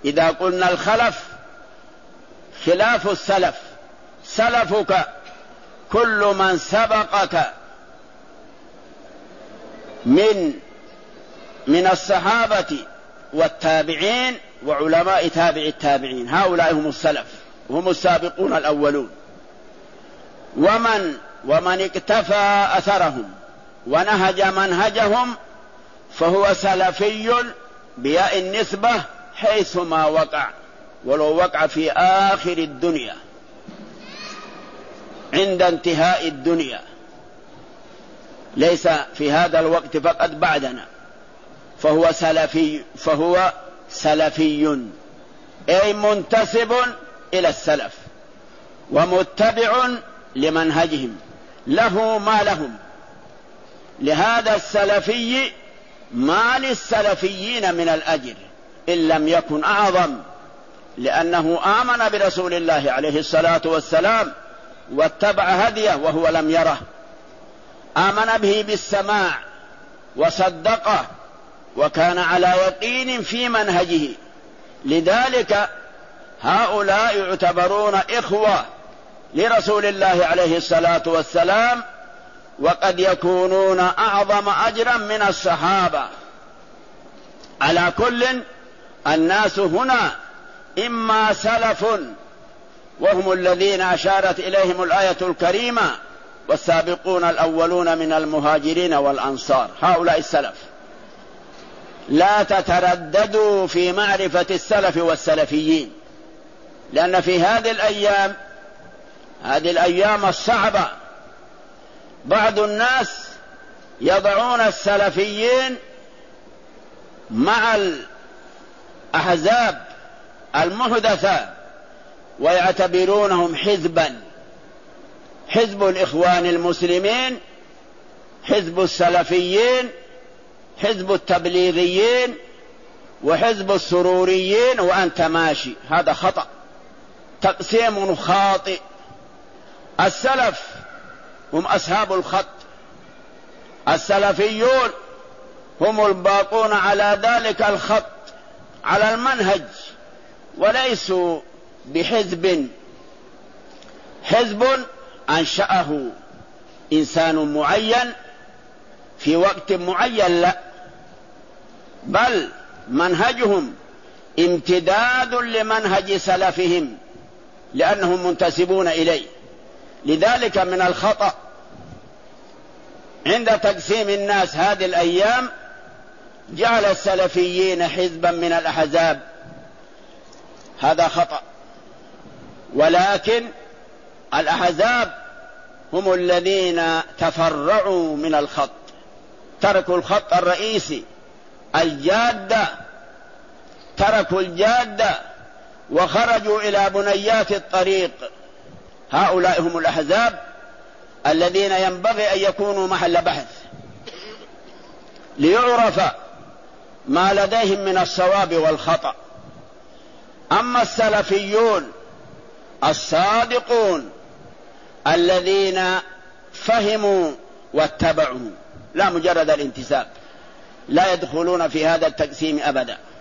إذا قلنا الخلف خلاف السلف، سلفك كل من سبقك من الصحابة والتابعين وعلماء تابع التابعين، هؤلاء هم السلف، هم السابقون الأولون. ومن اكتفى أثرهم ونهج منهجهم فهو سلفي بياء النسبة حيثما وقع، ولو وقع في آخر الدنيا عند انتهاء الدنيا، ليس في هذا الوقت فقط بعدنا، فهو سلفي أي منتسب إلى السلف ومتبع لمنهجهم، له ما لهم. لهذا السلفي ما للسلفيين من الأجر إن لم يكن أعظم، لأنه آمن برسول الله عليه الصلاة والسلام واتبع هديه وهو لم يره، آمن به بالسماع وصدقه وكان على يقين في منهجه. لذلك هؤلاء يعتبرون إخوة لرسول الله عليه الصلاة والسلام، وقد يكونون أعظم أجرا من الصحابة. على كل الناس هنا إما سلف وهم الذين أشارت إليهم الآية الكريمة والسابقون الأولون من المهاجرين والأنصار، هؤلاء السلف. لا تترددوا في معرفة السلف والسلفيين، لأن في هذه الأيام الصعبة بعض الناس يضعون السلفيين مع الأحزاب المحدثة ويعتبرونهم حزبا، حزب الإخوان المسلمين، حزب السلفيين، حزب التبليغيين، وحزب السروريين، وأنت ماشي. هذا خطأ، تقسيم خاطئ. السلف هم أصحاب الخط، السلفيون هم الباقون على ذلك الخط على المنهج، وليسوا بحزب، حزب أنشأه إنسان معين في وقت معين، لا، بل منهجهم امتداد لمنهج سلفهم لأنهم منتسبون إليه. لذلك من الخطأ عند تقسيم الناس هذه الأيام جعل السلفيين حزبا من الأحزاب، هذا خطأ. ولكن الأحزاب هم الذين تفرعوا من الخط، تركوا الخط الرئيسي الجادة، تركوا الجادة وخرجوا إلى بنيات الطريق. هؤلاء هم الأحزاب الذين ينبغي أن يكونوا محل بحث ليعرف ما لديهم من الصواب والخطأ. أما السلفيون الصادقون الذين فهموا واتبعوا لا مجرد الانتساب، لا يدخلون في هذا التقسيم أبدا.